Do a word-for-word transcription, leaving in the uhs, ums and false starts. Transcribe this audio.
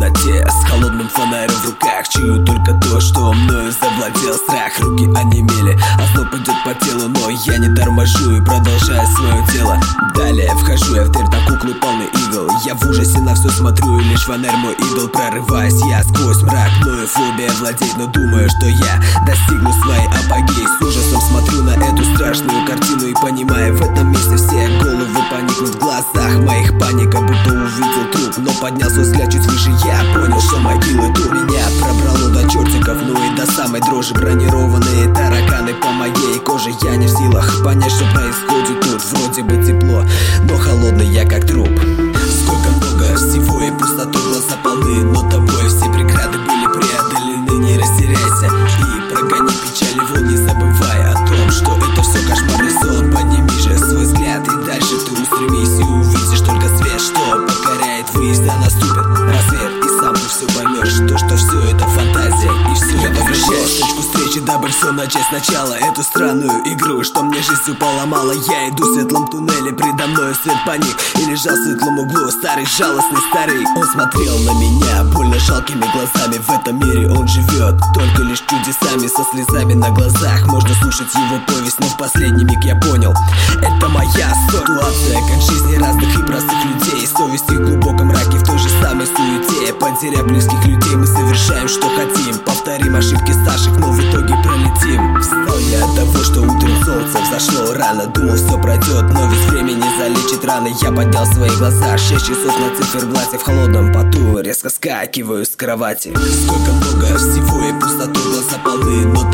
темноте, с холодным фонарем в руках. Чую только то, что мною завладел страх. Руки онемели, озноб идет по телу, но я не торможу и продолжаю свое дело. Далее вхожу я в дверь, на куклы полный игл. Я в ужасе на все смотрю, и лишь фонарь мой идол. Прорываясь я сквозь мрак, мною фобия владеет, но думаю, что я достигну своей апогеи. С ужасом смотрю на эту страшную картину и понимаю, в этом месте все головы поникнут. В глазах моих паника, будто увидел труп. Но поднялся взгляд чуть выше, я понял, что могилы тут. Меня пробрало до чертиков, ну и до самой дрожи. Бронированные тараканы по моей коже. Я не в силах понять, что происходит тут. Вроде бы тепло, но холодный я как труп. Сколько много всего и пустоту, глаза полны, но тобой все преграды были преодолены. Не растеряйся и прогони печали вон, не забывай о том, что это все кошмарный сон. Подними же свой взгляд и дальше ты устремись, и увидишь только свет, что покоряет выезд, а наступит рассвет, и сам ты все поймешь, то, что все это фантазия, и все я это возвращаюсь в точку встречи, дабы все начать сначала. Эту странную игру, что мне жизнь поломала. Я иду в светлом туннеле, предо мною свет паник, и лежал в светлом углу старый жалостный старик. Он смотрел на меня больно жалкими глазами. В этом мире он живет только лишь чудесами, со слезами на глазах. Можно слушать его повесть, но в последний миг я понял, это моя ситуация, как жизни разных и простых людей. Совесть в глубоком мраке, в той же самой суете. Потеря близких людей, мы совершаем, что хотим. Повторим ошибки старших, но в итоге пролетим. Встал я от того, что утром солнце взошло рано. Думал, все пройдет, но ведь время не залечит раны. Я поднял свои глаза, шесть часов на циферблате. В холодном поту резко скакиваю с кровати. Сколько много всего и пустоту, глаза полны, но